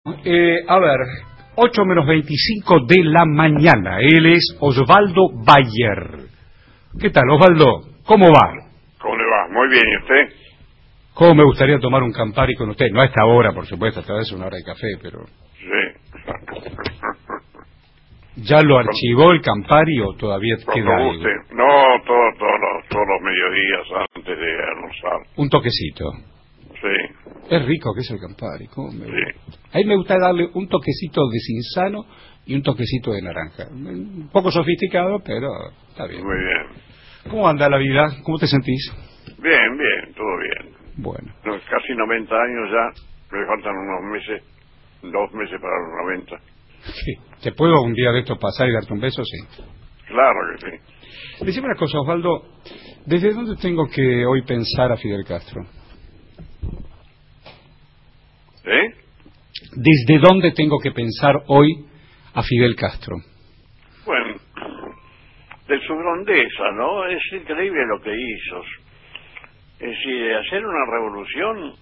A ver, 8 menos 25 de la mañana. Él es Osvaldo Bayer. ¿Qué tal, Osvaldo? ¿Cómo va? ¿Cómo le va? Muy bien, ¿y usted? ¿Cómo me gustaría tomar un Campari con usted? No a esta hora, por supuesto, esta vez es una hora de café, pero... Sí. ¿Ya lo archivó el Campari o todavía queda algo? No, todos los mediodías antes de almorzar. Un toquecito. Sí. Es rico que es el Campari, ¿cómo me gusta? Sí. A mí me gusta darle un toquecito de cinzano y un toquecito de naranja. Un poco sofisticado, pero está bien. Muy bien. ¿Cómo anda la vida? ¿Cómo te sentís? Bien, todo bien. Bueno. Casi 90 años ya, me faltan unos meses, 2 meses para los 90. Sí. ¿Te puedo un día de esto pasar y darte un beso? Sí. Claro que sí. Decime una cosa, Osvaldo. ¿Desde dónde tengo que hoy pensar a Fidel Castro? ¿Eh? ¿Desde dónde tengo que pensar hoy a Fidel Castro? Bueno, de su grandeza, ¿no? Es increíble lo que hizo. Es decir, hacer una revolución,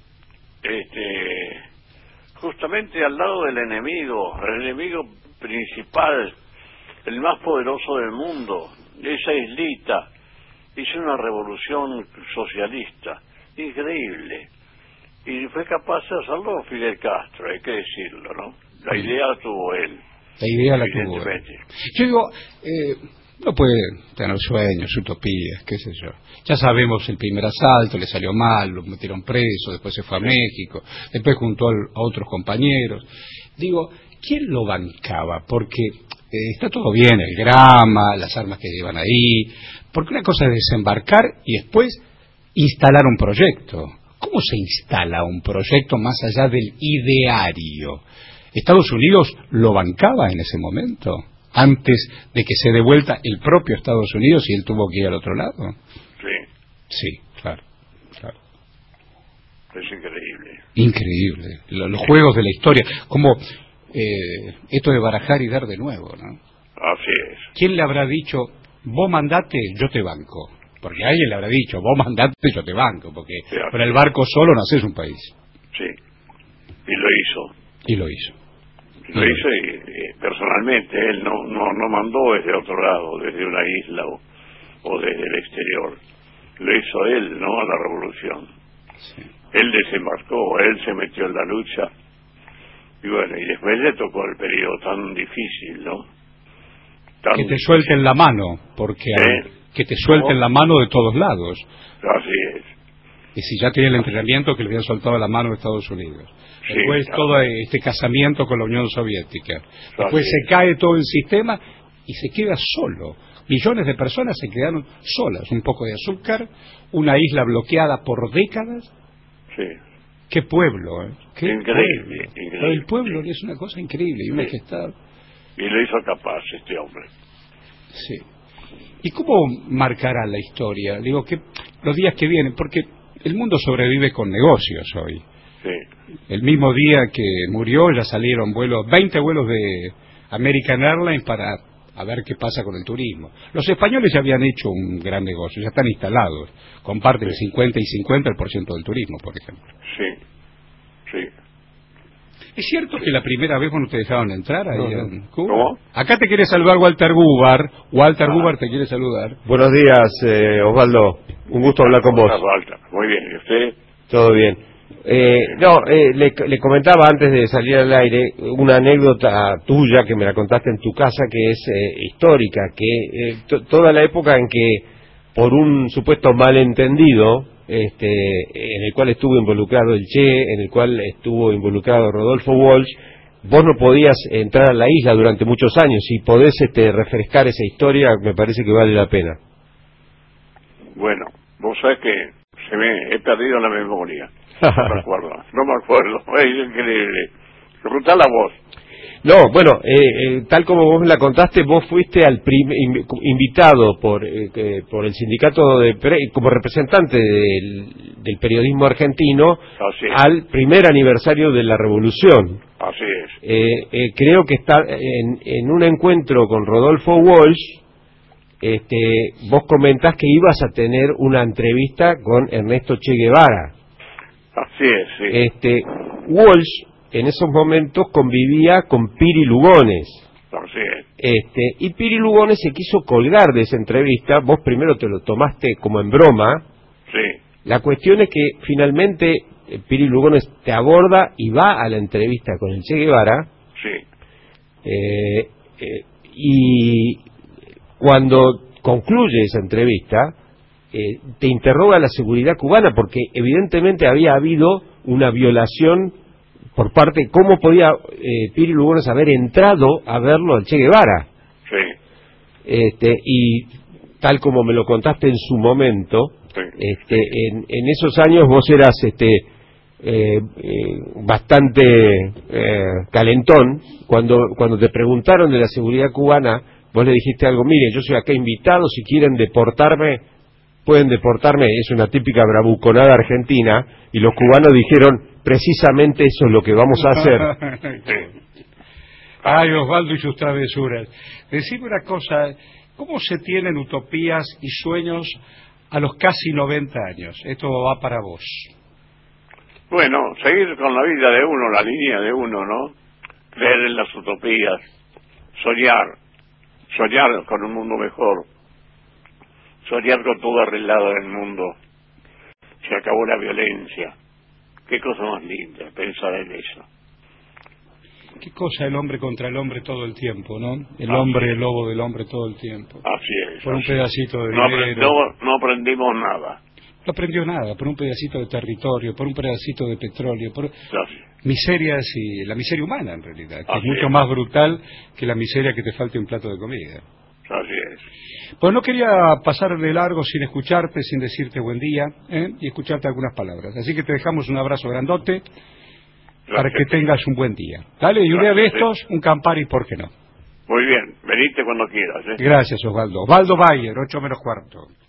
justamente al lado del enemigo, el enemigo principal, el más poderoso del mundo, esa islita, hizo una revolución socialista, increíble. Y fue capaz de hacerlo Fidel Castro, hay que decirlo, ¿no? La idea la tuvo él. La idea la tuvo él. Yo digo, no puede tener sueños, utopías, qué sé yo. Ya sabemos, el primer asalto le salió mal, lo metieron preso, después se fue a México, después juntó a otros compañeros. Digo, ¿quién lo bancaba? Porque está todo bien, el grama, las armas que llevan ahí, porque una cosa es desembarcar y después instalar un proyecto. ¿Cómo se instala un proyecto más allá del ideario? ¿Estados Unidos lo bancaba en ese momento? Antes de que se dé vuelta el propio Estados Unidos y él tuvo que ir al otro lado. Sí. Sí, claro. Es increíble. Increíble. Los juegos de la historia. Como esto de barajar y dar de nuevo, ¿no? Así es. ¿Quién le habrá dicho, vos mandate, yo te banco? Porque alguien le habrá dicho, vos mandate, yo te banco, porque sí, con el barco solo no haces un país. Sí, y lo hizo. Y lo hizo. Lo hizo y personalmente, él no mandó desde otro lado, desde una isla o desde el exterior. Lo hizo él, ¿no? A la revolución. Sí. Él desembarcó, él se metió en la lucha. Y bueno, y después le tocó el periodo tan difícil, ¿no? Que te suelten la mano, porque... que te suelten la mano de todos lados. Así es. Y si ya tiene el entrenamiento que le habían soltado la mano de Estados Unidos. Sí, después claro. Todo este casamiento con la Unión Soviética. Después se cae todo el sistema y se queda solo. Millones de personas se quedaron solas. Un poco de azúcar, una isla bloqueada por décadas. Sí. ¡Qué pueblo! ¿Eh? ¡Qué increíble, pueblo! increíble. El pueblo es una cosa increíble y una gestad. Y lo hizo capaz este hombre. Sí. ¿Y cómo marcará la historia? Digo, que los días que vienen, porque el mundo sobrevive con negocios hoy. Sí. El mismo día que murió ya salieron 20 vuelos de American Airlines para a ver qué pasa con el turismo. Los españoles ya habían hecho un gran negocio, ya están instalados, comparten 50 y 50% del turismo, por ejemplo. Sí. ¿Es cierto que la primera vez no te dejaron entrar ahí en Cuba? ¿Cómo? Acá te quiere saludar Walter Gubar. Walter Gubar te quiere saludar. Buenos días, Osvaldo. Un gusto hablar con vos. Muy bien, ¿y usted? Todo bien. Le comentaba antes de salir al aire una anécdota tuya que me la contaste en tu casa que es histórica, que toda la época en que por un supuesto malentendido en el cual estuvo involucrado el Che, en el cual estuvo involucrado Rodolfo Walsh, vos no podías entrar a la isla durante muchos años. Si podés refrescar esa historia, me parece que vale la pena. Bueno, vos sabés que he perdido la memoria. No me acuerdo. Es increíble. Preguntala vos. No, bueno, tal como vos me la contaste, vos fuiste al invitado por el sindicato como representante del periodismo argentino al primer aniversario de la revolución. Así es. Creo que está en un encuentro con Rodolfo Walsh. Vos comentás que ibas a tener una entrevista con Ernesto Che Guevara. Así es, sí. Walsh en esos momentos convivía con Piri Lugones. Así es. Y Piri Lugones se quiso colgar de esa entrevista. Vos primero te lo tomaste como en broma. Sí. La cuestión es que finalmente Piri Lugones te aborda y va a la entrevista con el Che Guevara. Sí. Y cuando concluye esa entrevista, te interroga la seguridad cubana, porque evidentemente había habido una violación por parte. ¿Cómo podía Piri Lugones haber entrado a verlo al Che Guevara? Sí. Y tal como me lo contaste en su momento, Sí. En esos años vos eras bastante calentón. Cuando te preguntaron de la seguridad cubana, vos le dijiste algo: mire, yo soy acá invitado, si quieren deportarme, pueden deportarme. Es una típica bravuconada argentina, y los cubanos dijeron: precisamente eso es lo que vamos a hacer. Sí. Ay, Osvaldo y sus travesuras. Decime una cosa, ¿cómo se tienen utopías y sueños a los casi 90 años? Esto va para vos. Bueno, seguir con la vida de uno, la línea de uno, ¿no? Creer en las utopías, soñar con un mundo mejor, soñar con todo arreglado en el mundo. Se acabó la violencia. Qué cosa más linda pensar en eso. Qué cosa el hombre contra el hombre todo el tiempo, ¿no? El hombre, el lobo del hombre todo el tiempo. Así es. Por un así pedacito de no dinero. no aprendimos nada. No aprendió nada, por un pedacito de territorio, por un pedacito de petróleo, por Así. miserias, y la miseria humana en realidad, que es Así mucho es. más brutal que la miseria que te falte un plato de comida. Así es. Pues no quería pasar de largo sin escucharte, sin decirte buen día, y escucharte algunas palabras. Así que te dejamos un abrazo grandote para que tengas un buen día. Dale, y un día de estos, un Campari, ¿por qué no? Muy bien, venite cuando quieras. Gracias, Osvaldo. Osvaldo Bayer, 8 menos cuarto.